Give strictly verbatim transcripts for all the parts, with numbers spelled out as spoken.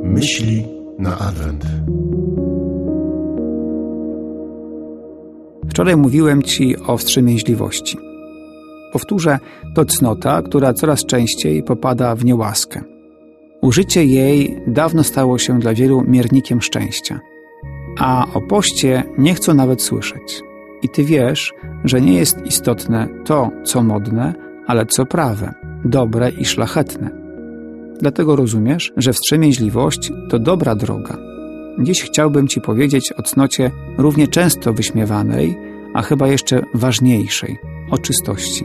Myśli na Adwent. Wczoraj mówiłem Ci o wstrzemięźliwości. Powtórzę, to cnota, która coraz częściej popada w niełaskę. Użycie jej dawno stało się dla wielu miernikiem szczęścia. A o poście nie chcą nawet słyszeć. I Ty wiesz, że nie jest istotne to, co modne, ale co prawe, dobre i szlachetne. Dlatego rozumiesz, że wstrzemięźliwość to dobra droga. Dziś chciałbym Ci powiedzieć o cnocie równie często wyśmiewanej, a chyba jeszcze ważniejszej, o czystości.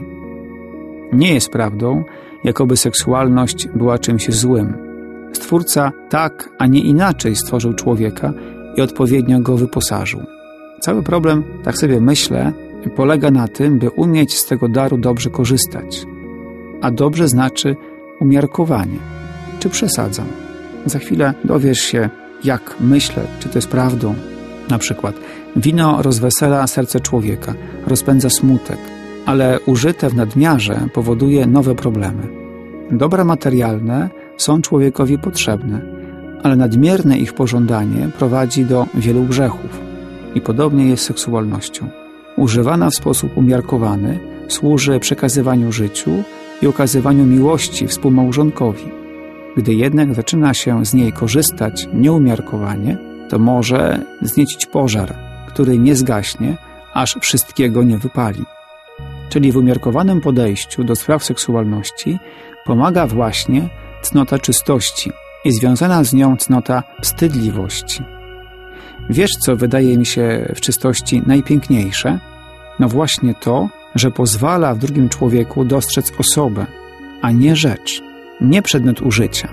Nie jest prawdą, jakoby seksualność była czymś złym. Stwórca tak, a nie inaczej stworzył człowieka i odpowiednio go wyposażył. Cały problem, tak sobie myślę, polega na tym, by umieć z tego daru dobrze korzystać. A dobrze znaczy umiarkowanie. Czy przesadzam? Za chwilę dowiesz się, jak myślę, czy to jest prawdą. Na przykład, wino rozwesela serce człowieka, rozpędza smutek, ale użyte w nadmiarze powoduje nowe problemy. Dobra materialne są człowiekowi potrzebne, ale nadmierne ich pożądanie prowadzi do wielu grzechów. I podobnie jest z seksualnością. Używana w sposób umiarkowany służy przekazywaniu życiu i okazywaniu miłości współmałżonkowi. Gdy jednak zaczyna się z niej korzystać nieumiarkowanie, to może zniecić pożar, który nie zgaśnie, aż wszystkiego nie wypali. Czyli w umiarkowanym podejściu do spraw seksualności pomaga właśnie cnota czystości i związana z nią cnota wstydliwości. Wiesz, co wydaje mi się w czystości najpiękniejsze? No właśnie to, że pozwala w drugim człowieku dostrzec osobę, a nie rzecz, nie przedmiot użycia.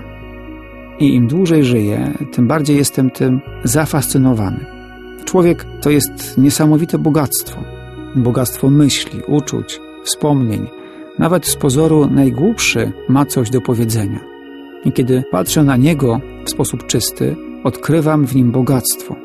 I im dłużej żyję, tym bardziej jestem tym zafascynowany. Człowiek to jest niesamowite bogactwo. Bogactwo myśli, uczuć, wspomnień. Nawet z pozoru najgłupszy ma coś do powiedzenia. I kiedy patrzę na niego w sposób czysty, odkrywam w nim bogactwo.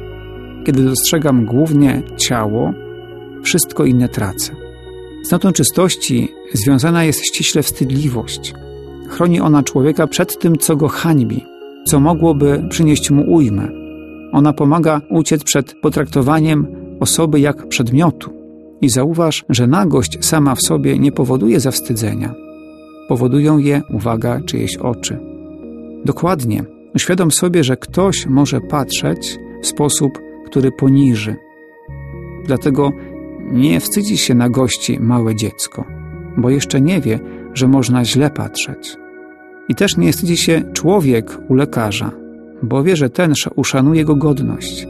Kiedy dostrzegam głównie ciało, wszystko inne tracę. Z cnotą czystości związana jest ściśle wstydliwość. Chroni ona człowieka przed tym, co go hańbi, co mogłoby przynieść mu ujmę. Ona pomaga uciec przed potraktowaniem osoby jak przedmiotu. I zauważ, że nagość sama w sobie nie powoduje zawstydzenia. Powodują je, uwaga, czyjeś oczy. Dokładnie. Uświadom sobie, że ktoś może patrzeć w sposób, który poniży. Dlatego nie wstydzi się nagości małe dziecko, bo jeszcze nie wie, że można źle patrzeć. I też nie wstydzi się człowiek u lekarza, bo wie, że ten uszanuje jego godność.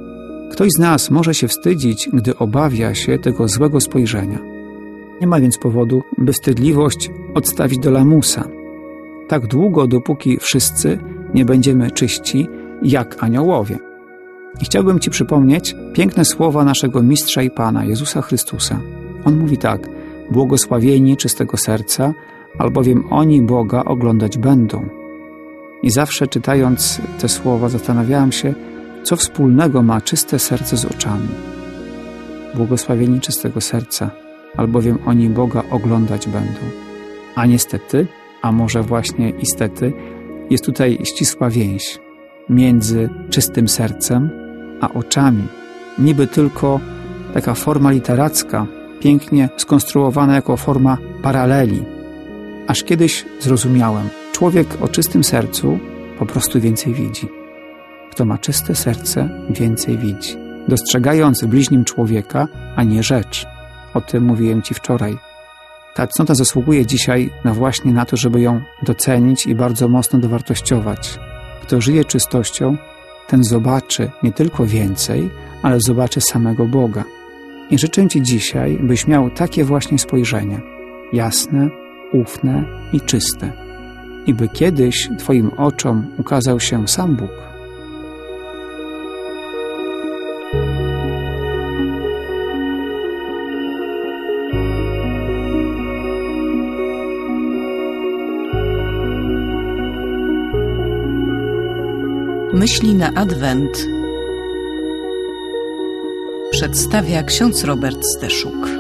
Ktoś z nas może się wstydzić, gdy obawia się tego złego spojrzenia. Nie ma więc powodu, by wstydliwość odstawić do lamusa. Tak długo, dopóki wszyscy nie będziemy czyści jak aniołowie. I chciałbym Ci przypomnieć piękne słowa naszego Mistrza i Pana, Jezusa Chrystusa. On mówi tak: błogosławieni czystego serca, albowiem oni Boga oglądać będą. I zawsze czytając te słowa zastanawiałem się, co wspólnego ma czyste serce z oczami. Błogosławieni czystego serca, albowiem oni Boga oglądać będą. A niestety, a może właśnie istety, jest tutaj ścisła więź między czystym sercem a oczami. Niby tylko taka forma literacka, pięknie skonstruowana jako forma paraleli. Aż kiedyś zrozumiałem, człowiek o czystym sercu po prostu więcej widzi. Kto ma czyste serce, więcej widzi, dostrzegając w bliźnim człowieka, a nie rzecz. O tym mówiłem Ci wczoraj. Ta cnota zasługuje dzisiaj na właśnie na to, żeby ją docenić i bardzo mocno dowartościować. Kto żyje czystością, ten zobaczy nie tylko więcej, ale zobaczy samego Boga. I życzę Ci dzisiaj, byś miał takie właśnie spojrzenie. Jasne, ufne i czyste. I by kiedyś Twoim oczom ukazał się sam Bóg. Myśli na Adwent przedstawia ksiądz Robert Steszuk.